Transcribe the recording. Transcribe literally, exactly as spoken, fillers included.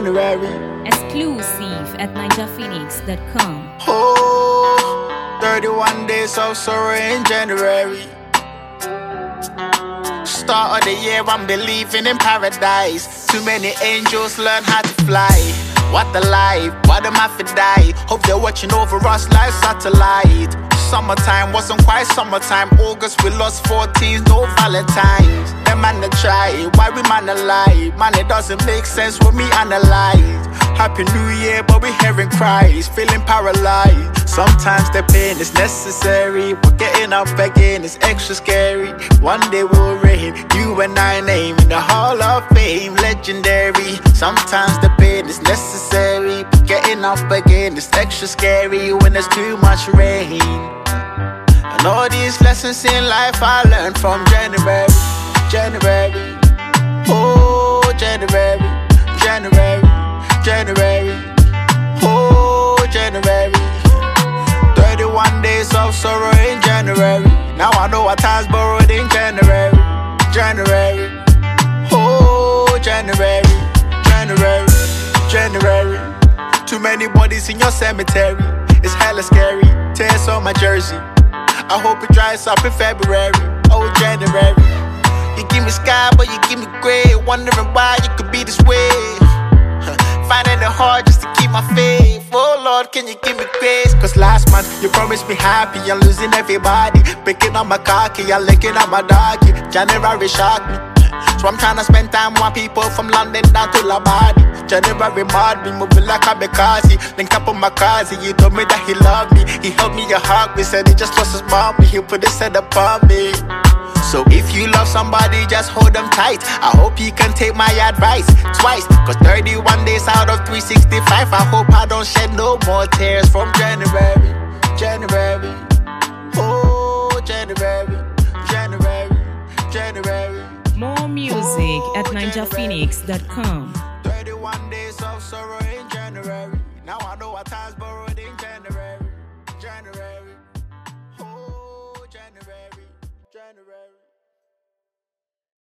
January. Exclusive at ninja phoenix dot com. Oh, thirty-one days of sorrow in January. Start of the year, I'm believing in paradise. Too many angels learn how to fly. What the life, what am I for die? Hope they're watching over us like satellite. Summertime wasn't quite summertime. August we lost fourteen, no Valentine's. Them man to try, why we man alive? Man, it doesn't make sense when me analyze. Happy New Year, but we hearing cries, feeling paralyzed. Sometimes the pain is necessary, but getting up again is extra scary. One day we'll reign, you and I name in the Hall of Fame, legendary. Sometimes the pain is necessary, but getting up again is extra scary when there's too much rain. And all these lessons in life I learned from January, January. Oh, January, January, January. Oh, January. thirty-one days of sorrow in January. Now I know what time's borrowed in January, January. Oh, January, January, January. Too many bodies in your cemetery. It's hella scary. Tears on my jersey. I hope it dries up in February. Oh, January. You give me sky, but you give me gray. Wondering why you could be this way. Finding it hard just to keep my faith. Oh Lord, can you give me grace? Cause last month you promised me happy. I'm losing everybody. Picking up my khaki, I'm licking up my doggy. January shocked me. So I'm trying to spend time with people from London down to Labadi. January mad me, moving like a Bekasi. Link up on my cousin, he told me that he loved me. He held me a hug, me said he just lost his mommy. He put his head upon me. So if you love somebody, just hold them tight. I hope you can take my advice twice. Cause thirty-one days out of three sixty-five, I hope I don't shed no more tears from January, January. Oh, January, January, January. More music at ninja phoenix dot com.